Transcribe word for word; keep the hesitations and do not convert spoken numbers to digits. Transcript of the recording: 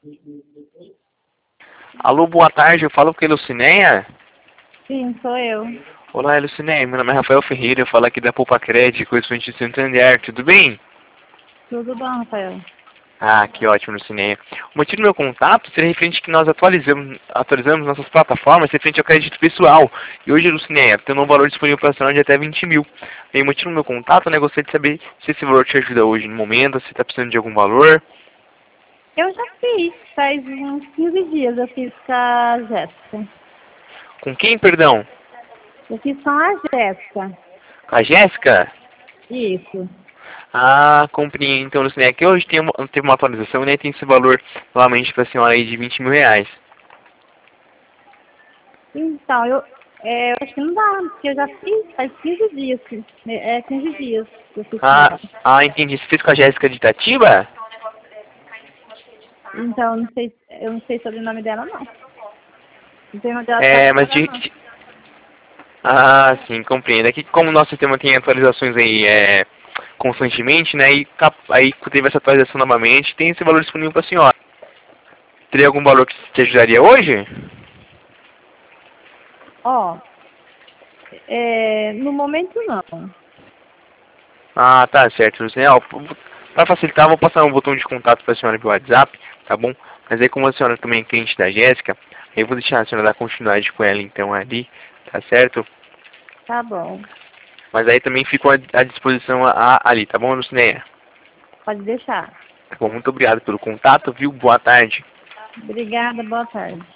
Alô, boa tarde, eu falo com a Lucinéia. Sim, sou eu. Olá, Lucinéia, meu nome é Rafael Ferreira, eu falo aqui da Poupa Crédito, correspondente de Santander, tudo bem? Tudo bom, Rafael? Ah, que ótimo, Lucinéia. O motivo do meu contato seria referente que nós atualizamos, atualizamos nossas plataformas referente ao crédito pessoal. E hoje, Lucinéia, tem um valor disponível para acionar de até vinte mil. E o motivo do meu contato, né, gostaria de saber se esse valor te ajuda hoje no momento, se está precisando de algum valor. Eu já fiz, faz uns quinze dias eu fiz com a Jéssica. Com quem, perdão? Eu fiz com a Jéssica. Com a Jéssica? Isso. Ah, compreendo. Então, Lucinéia, que hoje tem uma, teve uma atualização, né, tem esse valor novamente para a senhora aí de vinte mil reais. Então, eu, é, eu acho que não dá, porque eu já fiz faz quinze dias. que- É, quinze dias que eu fiz com Ah, ela. ah, entendi. Você fez com a Jéssica de Itatiba? Então, eu não sei, eu não sei sobre o nome dela, não. Não sei onde ela está É, mas de... trabalhando, não. de- Ah, sim, compreendo. Aqui, como o nosso sistema tem atualizações aí é, constantemente, né, e cap- aí teve essa atualização novamente, tem esse valor disponível para a senhora. Teria algum valor que te ajudaria hoje? Ó, é, no momento não. Ah, tá certo, Lucinéia. Para facilitar, vou passar um botão de contato para a senhora via WhatsApp, tá bom? Mas aí, como a senhora também é cliente da Jéssica, aí eu vou deixar a senhora dar continuidade com ela, então, ali, tá certo? Tá bom. Mas aí também fico à à disposição a- a- ali, tá bom, Lucinéia? Pode deixar. Tá bom, muito obrigado pelo contato, viu? Boa tarde. Obrigada, boa tarde.